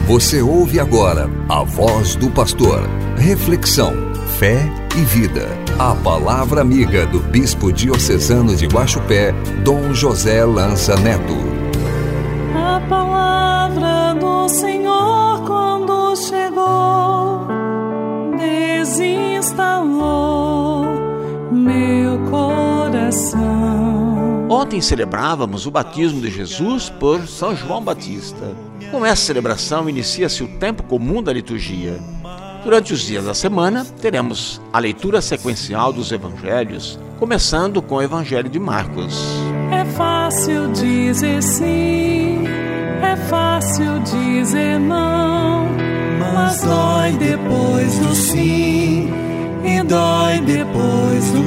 Você ouve agora a voz do pastor. Reflexão, fé e vida. A palavra amiga do bispo diocesano de Guaxupé, Dom José Lança Neto. A palavra do Senhor quando chegou, desinstalou meu coração. Ontem celebrávamos o batismo de Jesus por São João Batista. Com essa celebração inicia-se o tempo comum da liturgia. Durante os dias da semana, teremos a leitura sequencial dos evangelhos, começando com o Evangelho de Marcos. É fácil dizer sim, é fácil dizer não, mas dói depois do sim e dói depois do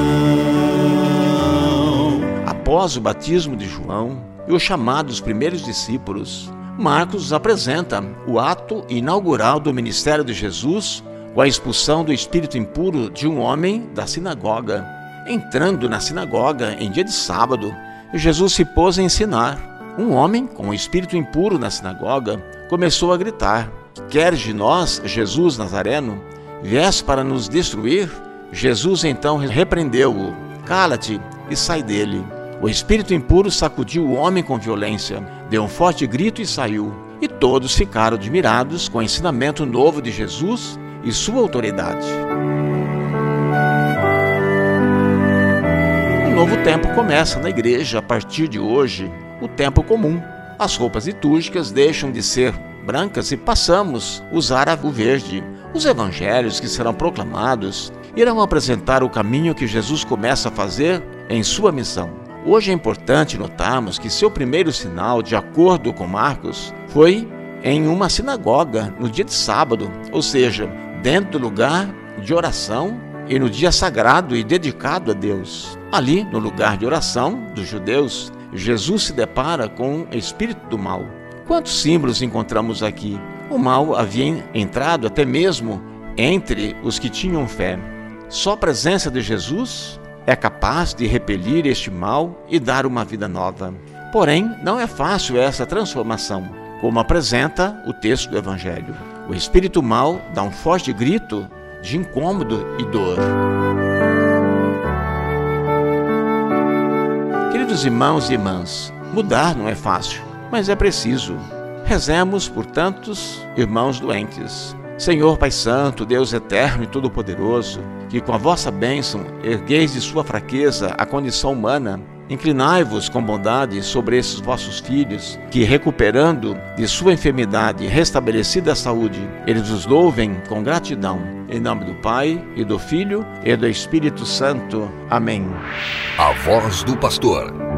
não. Após o batismo de João e o chamado dos primeiros discípulos, Marcos apresenta o ato inaugural do ministério de Jesus com a expulsão do espírito impuro de um homem da sinagoga. Entrando na sinagoga em dia de sábado, Jesus se pôs a ensinar. Um homem com o espírito impuro na sinagoga começou a gritar: "Queres de nós, Jesus Nazareno, vieste para nos destruir?" Jesus então repreendeu-o: "Cala-te e sai dele." O espírito impuro sacudiu o homem com violência, deu um forte grito e saiu. E todos ficaram admirados com o ensinamento novo de Jesus e sua autoridade. Um novo tempo começa na igreja a partir de hoje, o tempo comum. As roupas litúrgicas deixam de ser brancas e passamos a usar o verde. Os evangelhos que serão proclamados irão apresentar o caminho que Jesus começa a fazer em sua missão. Hoje é importante notarmos que seu primeiro sinal, de acordo com Marcos, foi em uma sinagoga no dia de sábado, ou seja, dentro do lugar de oração e no dia sagrado e dedicado a Deus. Ali, no lugar de oração dos judeus, Jesus se depara com o espírito do mal. Quantos símbolos encontramos aqui? O mal havia entrado até mesmo entre os que tinham fé. Só a presença de Jesus é capaz de repelir este mal e dar uma vida nova. Porém, não é fácil essa transformação, como apresenta o texto do Evangelho. O espírito mau dá um forte grito de incômodo e dor. Queridos irmãos e irmãs, mudar não é fácil, mas é preciso. Rezemos por tantos irmãos doentes. Senhor Pai Santo, Deus eterno e todo-poderoso, que com a vossa bênção ergueis de sua fraqueza a condição humana, inclinai-vos com bondade sobre esses vossos filhos, que recuperando de sua enfermidade restabelecida a saúde, eles os louvem com gratidão. Em nome do Pai, e do Filho, e do Espírito Santo. Amém. A voz do pastor.